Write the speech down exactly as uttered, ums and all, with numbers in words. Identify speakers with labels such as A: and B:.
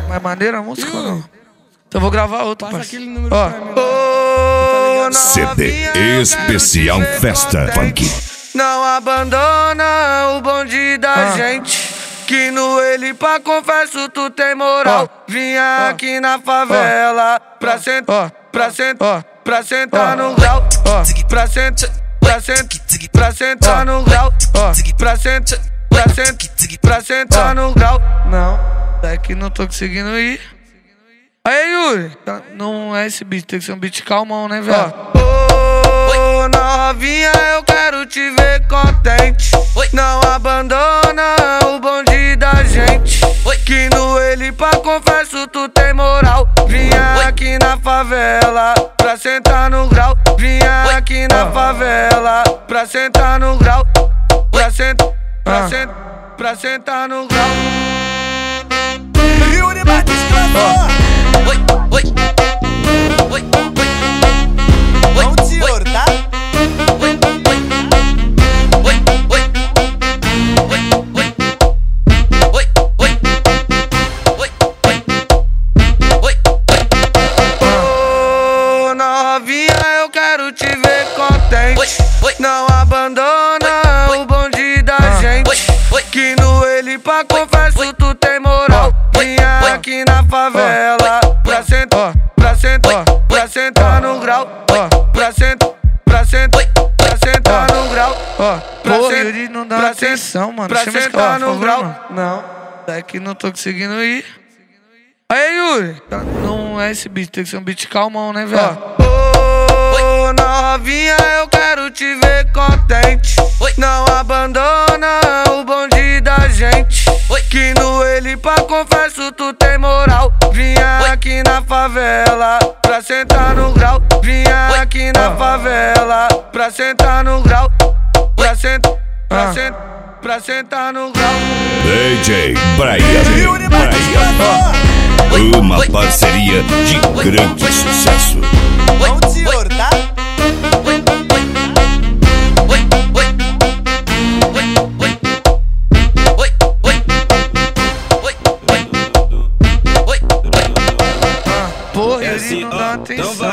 A: É maneira a música ou não? Então eu vou gravar outra,
B: Passa
A: parceiro.
B: aquele número
A: Ó.
B: pra mim.
A: Ô,
C: C D especial Festa Funk.
A: Não abandona o bonde da ah. gente, que no ele pra confesso tu tem moral. Oh. Vinha oh. aqui na favela oh. pra sentar, oh. pra sentar, oh. pra sentar oh. no grau, oh. pra sentar, pra sentar, pra sentar oh. no grau, oh. pra sentar, pra sentar, pra sentar oh. no grau. Não, daqui não tô conseguindo ir. Aí, Yuri, não é esse beat, tem que ser um beat calmão, né, velho? Ô, oh, novinha, eu quero te ver contente. Oi. Não abandona o bonde da gente. Oi. Que no ele pra confesso tu tem moral. Vinha Oi. aqui na favela pra sentar no grau. Vinha Oi. aqui na ah. favela pra sentar no grau. Pra sentar, pra, ah. sent, pra sentar no grau.
D: Yuri Batista gravou.
E: Oi, oi, oi, oi, oi,
D: Vamos, senhor, tá?
E: Oi, oi, oi, oi, oi, oi, oi, oi, oi, oi,
A: ô, novinha, eu quero te ver contente. Não abandona o bonde da gente, que no ele pra confesso tu tem moral. Vinha aqui na favela pra sentar, pra sentar, pra sentar no grau, pra sentar, pra sentar, pra sentar no grau. Pô, Yuri não dá atenção, mano.
E: Pra sentar no grau.
A: Não, daqui não tô conseguindo ir. Aí, Yuri, não é esse beat, tem que ser um beat calmão, né, velho? Ô, novinha, eu quero te ver contente. Não abandona o bonde da gente, que no ele pra confesso tu tem moral. Vinha aqui na favela pra sentar no grau. Vinha aqui na favela pra sentar no grau. Pra sentar, pra sentar, pra sentar no grau.
C: D J Brian, Brian, uma parceria de grande sucesso.
D: Vamos, senhor, tá?
A: Porra, Yuri não dá atenção.